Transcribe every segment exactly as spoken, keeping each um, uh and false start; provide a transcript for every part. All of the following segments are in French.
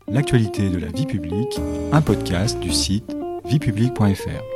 L'actualité de la vie publique, un podcast du site vie publique point f r.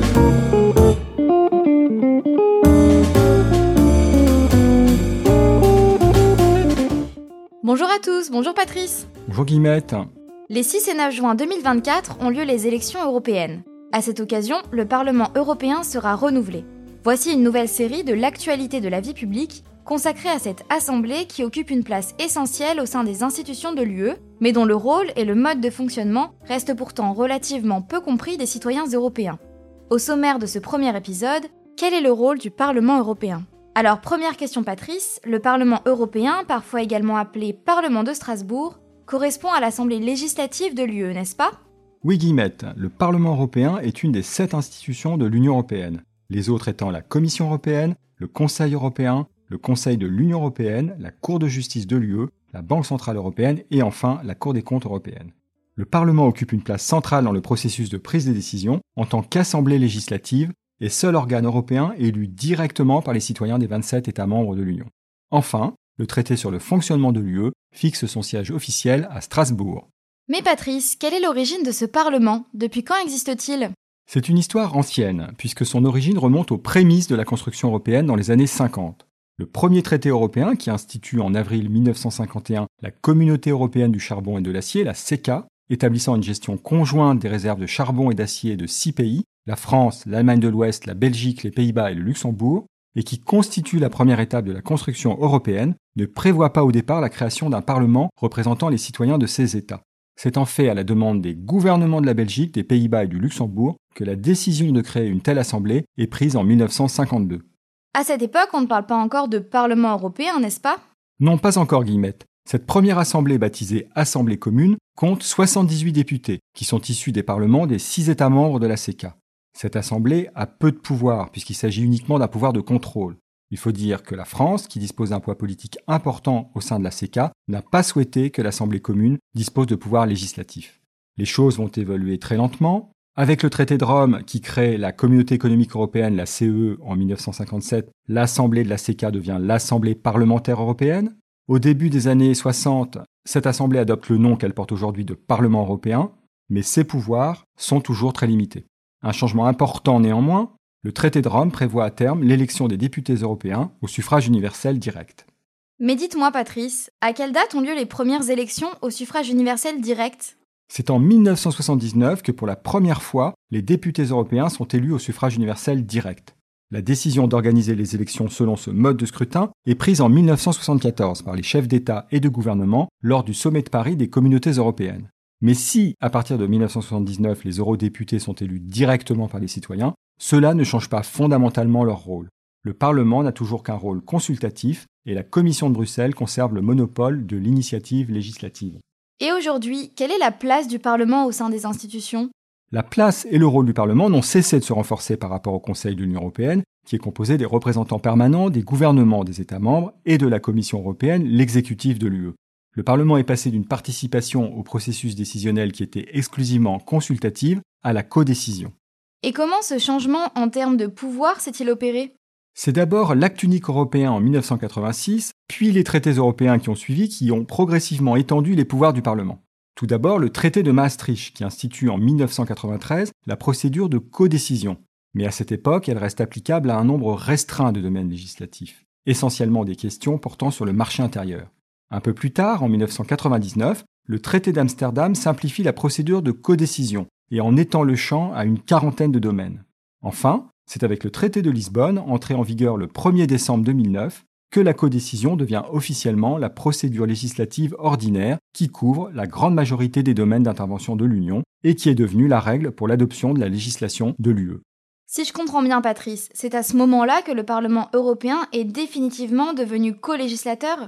Bonjour à tous, bonjour Patrice. Bonjour Guillemette. Les six et neuf juin deux mille vingt-quatre ont lieu les élections européennes. À cette occasion, le Parlement européen sera renouvelé. Voici une nouvelle série de l'actualité de la vie publique consacrée à cette assemblée qui occupe une place essentielle au sein des institutions de l'U E, mais dont le rôle et le mode de fonctionnement restent pourtant relativement peu compris des citoyens européens. Au sommaire de ce premier épisode, quel est le rôle du Parlement européen ? Alors, première question Patrice, le Parlement européen, parfois également appelé Parlement de Strasbourg, correspond à l'Assemblée législative de l'U E, n'est-ce pas ? Oui Guillemette, le Parlement européen est une des sept institutions de l'Union européenne, les autres étant la Commission européenne, le Conseil européen, le Conseil de l'Union européenne, la Cour de justice de l'U E, la Banque centrale européenne et enfin la Cour des comptes européenne. Le Parlement occupe une place centrale dans le processus de prise de décision en tant qu'assemblée législative et seul organe européen élu directement par les citoyens des vingt-sept États membres de l'Union. Enfin, le traité sur le fonctionnement de l'U E fixe son siège officiel à Strasbourg. Mais Patrice, quelle est l'origine de ce Parlement ? Depuis quand existe-t-il ? C'est une histoire ancienne, puisque son origine remonte aux prémices de la construction européenne dans les années cinquante. Le premier traité européen, qui institue en avril mille neuf cent cinquante et un la Communauté européenne du charbon et de l'acier, la C E C A, établissant une gestion conjointe des réserves de charbon et d'acier de six pays, la France, l'Allemagne de l'Ouest, la Belgique, les Pays-Bas et le Luxembourg, et qui constitue la première étape de la construction européenne, ne prévoit pas au départ la création d'un Parlement représentant les citoyens de ces États. C'est en fait à la demande des gouvernements de la Belgique, des Pays-Bas et du Luxembourg que la décision de créer une telle assemblée est prise en mille neuf cent cinquante-deux. À cette époque, on ne parle pas encore de Parlement européen, n'est-ce pas ? Non, pas encore Guillemette. Cette première assemblée baptisée Assemblée commune compte soixante-dix-huit députés qui sont issus des parlements des six États membres de la C E C A. Cette assemblée a peu de pouvoir puisqu'il s'agit uniquement d'un pouvoir de contrôle. Il faut dire que la France, qui dispose d'un poids politique important au sein de la C E C A, n'a pas souhaité que l'Assemblée commune dispose de pouvoirs législatifs. Les choses vont évoluer très lentement. Avec le traité de Rome qui crée la Communauté économique européenne, la C E E, en mille neuf cent cinquante-sept, l'Assemblée de la C E C A devient l'Assemblée parlementaire européenne. Au début des années soixante, cette Assemblée adopte le nom qu'elle porte aujourd'hui de Parlement européen, mais ses pouvoirs sont toujours très limités. Un changement important néanmoins, le traité de Rome prévoit à terme l'élection des députés européens au suffrage universel direct. Mais dites-moi Patrice, à quelle date ont lieu les premières élections au suffrage universel direct ? C'est en mille neuf cent soixante-dix-neuf que pour la première fois, les députés européens sont élus au suffrage universel direct. La décision d'organiser les élections selon ce mode de scrutin est prise en mille neuf cent soixante-quatorze par les chefs d'État et de gouvernement lors du sommet de Paris des communautés européennes. Mais si, à partir de mille neuf cent soixante-dix-neuf, les eurodéputés sont élus directement par les citoyens, cela ne change pas fondamentalement leur rôle. Le Parlement n'a toujours qu'un rôle consultatif et la Commission de Bruxelles conserve le monopole de l'initiative législative. Et aujourd'hui, quelle est la place du Parlement au sein des institutions ? La place et le rôle du Parlement n'ont cessé de se renforcer par rapport au Conseil de l'Union européenne, qui est composé des représentants permanents des gouvernements des États membres et de la Commission européenne, l'exécutif de l'U E. Le Parlement est passé d'une participation au processus décisionnel qui était exclusivement consultative à la codécision. Et comment ce changement en termes de pouvoir s'est-il opéré ? C'est d'abord l'acte unique européen en mille neuf cent quatre-vingt-six, puis les traités européens qui ont suivi qui ont progressivement étendu les pouvoirs du Parlement. Tout d'abord, le traité de Maastricht qui institue en mille neuf cent quatre-vingt-treize la procédure de codécision. Mais à cette époque, elle reste applicable à un nombre restreint de domaines législatifs, essentiellement des questions portant sur le marché intérieur. Un peu plus tard, en mille neuf cent quatre-vingt-dix-neuf, le traité d'Amsterdam simplifie la procédure de codécision et en étend le champ à une quarantaine de domaines. Enfin, c'est avec le traité de Lisbonne, entré en vigueur le premier décembre deux mille neuf, que la codécision devient officiellement la procédure législative ordinaire qui couvre la grande majorité des domaines d'intervention de l'Union et qui est devenue la règle pour l'adoption de la législation de l'U E. Si je comprends bien Patrice, c'est à ce moment-là que le Parlement européen est définitivement devenu co-législateur ?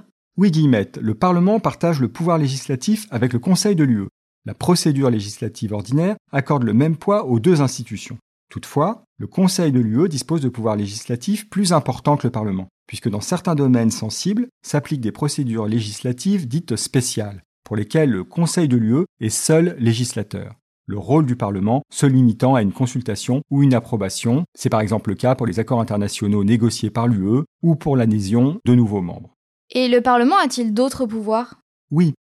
Oui Guillemette, le Parlement partage le pouvoir législatif avec le Conseil de l'U E. La procédure législative ordinaire accorde le même poids aux deux institutions. Toutefois, le Conseil de l'U E dispose de pouvoirs législatifs plus importants que le Parlement, puisque dans certains domaines sensibles s'appliquent des procédures législatives dites spéciales, pour lesquelles le Conseil de l'U E est seul législateur. Le rôle du Parlement se limitant à une consultation ou une approbation, c'est par exemple le cas pour les accords internationaux négociés par l'U E ou pour l'adhésion de nouveaux membres. Et le Parlement a-t-il d'autres pouvoirs ? Oui,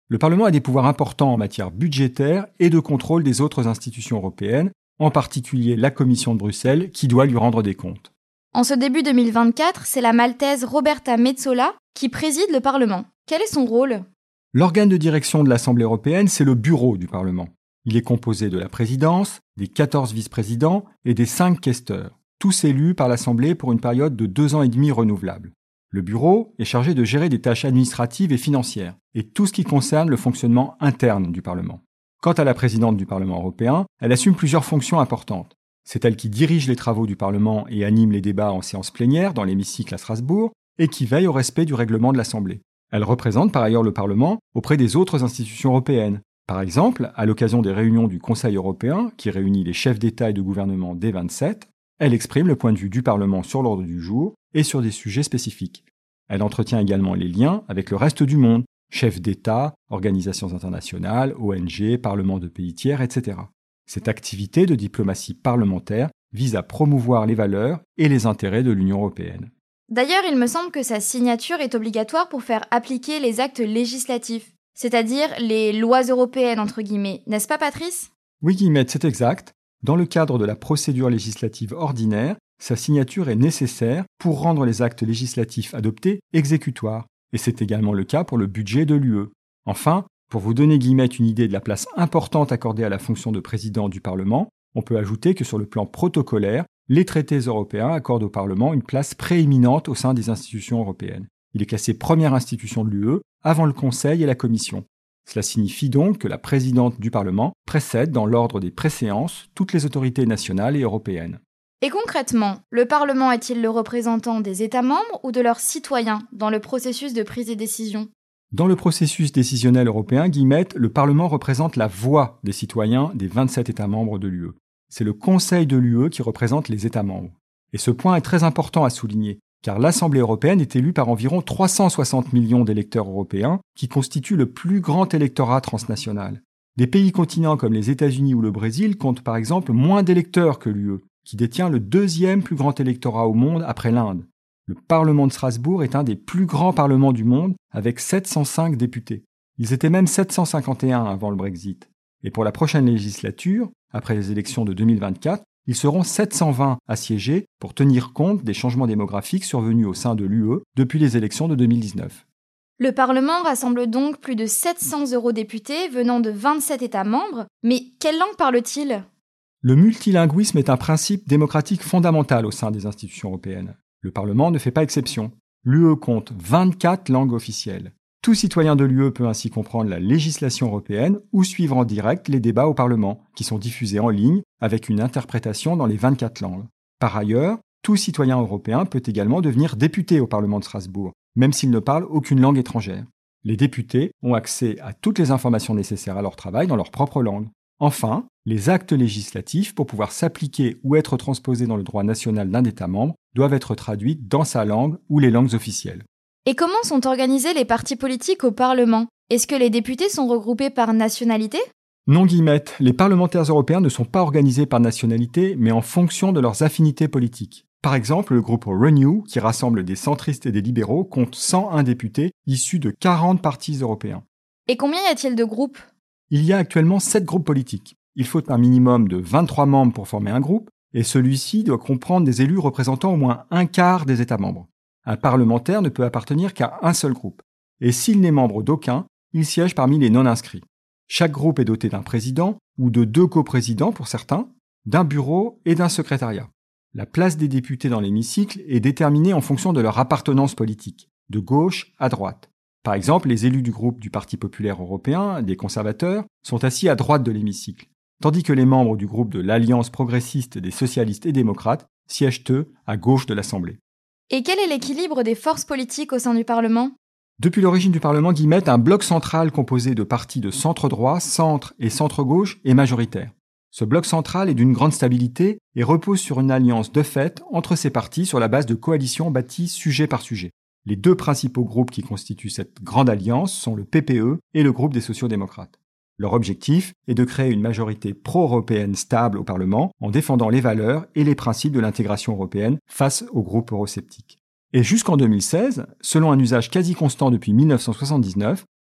Le Parlement a des pouvoirs importants en matière budgétaire et de contrôle des autres institutions européennes, en particulier la Commission de Bruxelles, qui doit lui rendre des comptes. En ce début deux mille vingt-quatre, c'est la Maltaise Roberta Metsola qui préside le Parlement. Quel est son rôle ? L'organe de direction de l'Assemblée européenne, c'est le bureau du Parlement. Il est composé de la présidence, des quatorze vice-présidents et des cinq questeurs, tous élus par l'Assemblée pour une période de deux ans et demi renouvelable. Le bureau est chargé de gérer des tâches administratives et financières, et tout ce qui concerne le fonctionnement interne du Parlement. Quant à la présidente du Parlement européen, elle assume plusieurs fonctions importantes. C'est elle qui dirige les travaux du Parlement et anime les débats en séance plénière dans l'hémicycle à Strasbourg, et qui veille au respect du règlement de l'Assemblée. Elle représente par ailleurs le Parlement auprès des autres institutions européennes. Par exemple, à l'occasion des réunions du Conseil européen, qui réunit les chefs d'État et de gouvernement des vingt-sept, elle exprime le point de vue du Parlement sur l'ordre du jour et sur des sujets spécifiques. Elle entretient également les liens avec le reste du monde, chefs d'État, organisations internationales, O N G, parlements de pays tiers, et cetera. Cette activité de diplomatie parlementaire vise à promouvoir les valeurs et les intérêts de l'Union européenne. D'ailleurs, il me semble que sa signature est obligatoire pour faire appliquer les actes législatifs, c'est-à-dire les lois européennes, entre guillemets. N'est-ce pas, Patrice ? Oui, Guillemette, c'est exact. Dans le cadre de la procédure législative ordinaire, sa signature est nécessaire pour rendre les actes législatifs adoptés exécutoires. Et c'est également le cas pour le budget de l'U E. Enfin, pour vous donner, Guillemette, une idée de la place importante accordée à la fonction de président du Parlement, on peut ajouter que sur le plan protocolaire, les traités européens accordent au Parlement une place prééminente au sein des institutions européennes. Il est classé première institution de l'U E avant le Conseil et la Commission. Cela signifie donc que la présidente du Parlement précède dans l'ordre des préséances toutes les autorités nationales et européennes. Et concrètement, le Parlement est-il le représentant des États membres ou de leurs citoyens dans le processus de prise de décision ? Dans le processus décisionnel européen, Guillemette, le Parlement représente la voix des citoyens des vingt-sept États membres de l'U E. C'est le Conseil de l'U E qui représente les États membres. Et ce point est très important à souligner, car l'Assemblée européenne est élue par environ trois cent soixante millions d'électeurs européens, qui constituent le plus grand électorat transnational. Des pays continents comme les États-Unis ou le Brésil comptent par exemple moins d'électeurs que l'U E, qui détient le deuxième plus grand électorat au monde après l'Inde. Le Parlement de Strasbourg est un des plus grands parlements du monde, avec sept cent cinq députés. Ils étaient même sept cent cinquante et un avant le Brexit. Et pour la prochaine législature, après les élections de deux mille vingt-quatre, ils seront sept cent vingt à siéger pour tenir compte des changements démographiques survenus au sein de l'U E depuis les élections de deux mille dix-neuf. Le Parlement rassemble donc plus de sept cents eurodéputés venant de vingt-sept États membres, mais quelle langue parle-t-il ? Le multilinguisme est un principe démocratique fondamental au sein des institutions européennes. Le Parlement ne fait pas exception. L'U E compte vingt-quatre langues officielles. Tout citoyen de l'U E peut ainsi comprendre la législation européenne ou suivre en direct les débats au Parlement, qui sont diffusés en ligne avec une interprétation dans les vingt-quatre langues. Par ailleurs, tout citoyen européen peut également devenir député au Parlement de Strasbourg, même s'il ne parle aucune langue étrangère. Les députés ont accès à toutes les informations nécessaires à leur travail dans leur propre langue. Enfin, les actes législatifs, pour pouvoir s'appliquer ou être transposés dans le droit national d'un État membre, doivent être traduits dans sa langue ou les langues officielles. Et comment sont organisés les partis politiques au Parlement ? Est-ce que les députés sont regroupés par nationalité ? Non, Guillemette, les parlementaires européens ne sont pas organisés par nationalité, mais en fonction de leurs affinités politiques. Par exemple, le groupe Renew, qui rassemble des centristes et des libéraux, compte cent un députés issus de quarante partis européens. Et combien y a-t-il de groupes ? Il y a actuellement sept groupes politiques. Il faut un minimum de vingt-trois membres pour former un groupe, et celui-ci doit comprendre des élus représentant au moins un quart des États membres. Un parlementaire ne peut appartenir qu'à un seul groupe. Et s'il n'est membre d'aucun, il siège parmi les non-inscrits. Chaque groupe est doté d'un président, ou de deux coprésidents pour certains, d'un bureau et d'un secrétariat. La place des députés dans l'hémicycle est déterminée en fonction de leur appartenance politique, de gauche à droite. Par exemple, les élus du groupe du Parti populaire européen, des conservateurs, sont assis à droite de l'hémicycle, tandis que les membres du groupe de l'Alliance progressiste des socialistes et démocrates siègent, eux, à gauche de l'Assemblée. Et quel est l'équilibre des forces politiques au sein du Parlement ? Depuis l'origine du Parlement, Guillemette, un bloc central composé de partis de centre-droit, centre et centre-gauche est majoritaire. Ce bloc central est d'une grande stabilité et repose sur une alliance de fait entre ces partis sur la base de coalitions bâties sujet par sujet. Les deux principaux groupes qui constituent cette grande alliance sont le P P E et le groupe des sociaux-démocrates. Leur objectif est de créer une majorité pro-européenne stable au Parlement en défendant les valeurs et les principes de l'intégration européenne face aux groupes eurosceptiques. Et jusqu'en deux mille seize, selon un usage quasi constant depuis mille neuf cent soixante-dix-neuf,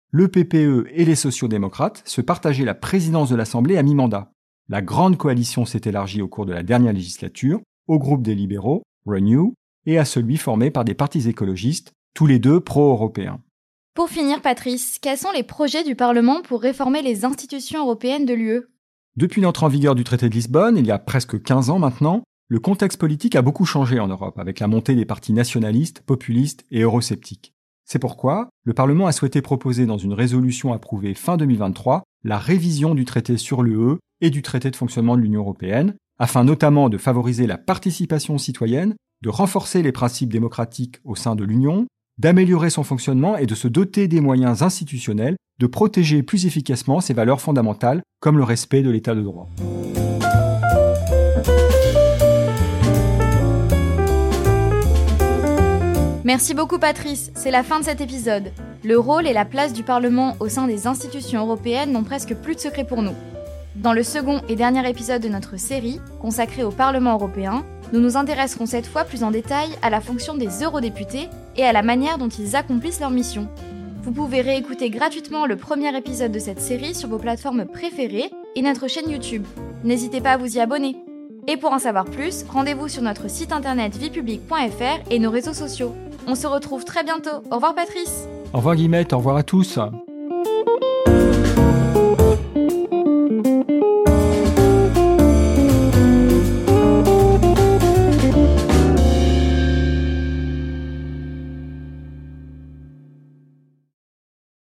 le P P E et les sociaux-démocrates se partageaient la présidence de l'Assemblée à mi-mandat. La grande coalition s'est élargie au cours de la dernière législature au groupe des libéraux, Renew, et à celui formé par des partis écologistes, tous les deux pro-européens. Pour finir, Patrice, quels sont les projets du Parlement pour réformer les institutions européennes de l'U E ? Depuis l'entrée en vigueur du traité de Lisbonne, il y a presque quinze ans maintenant, le contexte politique a beaucoup changé en Europe, avec la montée des partis nationalistes, populistes et eurosceptiques. C'est pourquoi le Parlement a souhaité proposer dans une résolution approuvée fin deux mille vingt-trois la révision du traité sur l'U E et du traité de fonctionnement de l'Union européenne, afin notamment de favoriser la participation citoyenne, de renforcer les principes démocratiques au sein de l'Union, d'améliorer son fonctionnement et de se doter des moyens institutionnels de protéger plus efficacement ses valeurs fondamentales comme le respect de l'état de droit. Merci beaucoup Patrice, c'est la fin de cet épisode. Le rôle et la place du Parlement au sein des institutions européennes n'ont presque plus de secret pour nous. Dans le second et dernier épisode de notre série, consacré au Parlement européen, nous nous intéresserons cette fois plus en détail à la fonction des eurodéputés et à la manière dont ils accomplissent leur mission. Vous pouvez réécouter gratuitement le premier épisode de cette série sur vos plateformes préférées et notre chaîne YouTube. N'hésitez pas à vous y abonner. Et pour en savoir plus, rendez-vous sur notre site internet vie publique point f r et nos réseaux sociaux. On se retrouve très bientôt. Au revoir Patrice. Au revoir Guillemette, au revoir à tous.